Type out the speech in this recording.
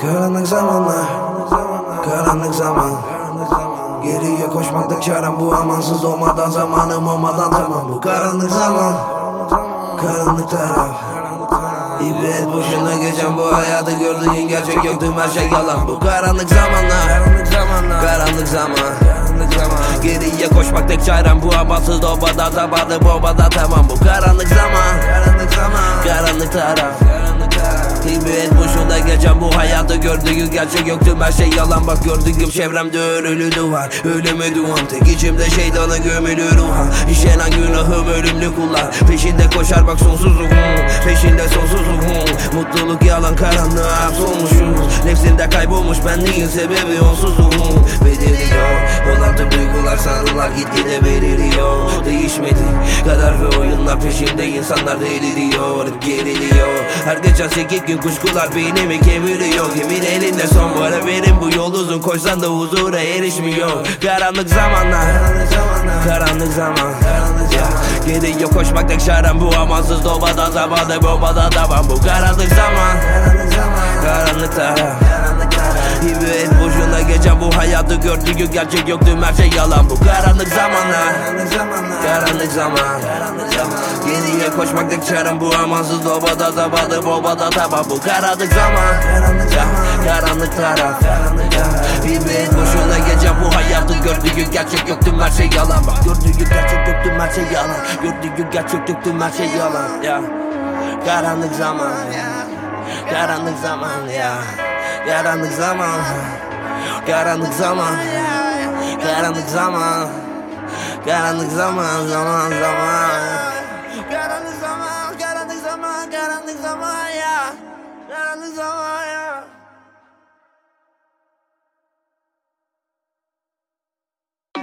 Karanlık zamanlar, karanlık zaman. Geriye koşmakta çarem bu, amansız olmadan zamanım olmadan tamam. Bu karanlık zaman, karanlık taraf. İbret boşuna geçen bu hayatı gördüğün gerçek yok, tüm her şey yalan. Bu karanlık zamanlar, karanlık zaman. Geriye koşmak tek çarem bu, amansız olmadan zamanım olmadan tamam. Bu karanlık zaman, karanlık taraf. İbret boşuna geçen bu hayatı gördüğün gerçek yok, tüm her şey yalan. Bak gördüğüm çevremde ölü duvar, ölüme duam. Tek içimde şeytana gömülü ruha. İşlenen günahım ölümlü kullar. Peşinde koşar bak sonsuzluk, peşinde sonsuzluk. Mutluluk yalan, karanlığa solmuşuz. Nefsinde kaybolmuş benliğin sebebi onsuzluk. Bedeli yok, olan tüm duygular sanrılar gitgide beliriyor. Değişmedi kader ve oyunlar peşinde, insanlar deliriyor, hep geriliyor. Her geçen 8 gün kuşkular beynimi kemiriyor. Kimin elinde son para, benim bu yol uzun, koşsan da huzura erişmiyor. Karanlık zamanlar, karanlık zaman. Geriye koşmak tek çarem bu, amansız dolmadan zamanı olmadan tamam. Bu karanlık zaman, karanlık taraf. İbret boşuna geçen bu hayatı gördüğün gerçek yok, tüm her şey yalan. Bu karanlık zamanlar, karanlık zaman. Geriye koşmak tek çarem bu, amansız olmadan zamanı olmadan tamam. Bu karanlık zaman, karanlık taraf. İbret boşuna geçen bu hayatı gördüğün gerçek yok, tüm her şey yalan. Bak gördüğün gerçek yok, tüm her şey yalan. Gördüğün gerçek yok, tüm her şey yalan ya. Karanlık zaman, karanlık zaman ya. Karanlık zaman, karanlık zaman, karanlık zaman, karanlık zaman, zaman. Karanlık zaman, karanlık zaman, karanlık zaman ya.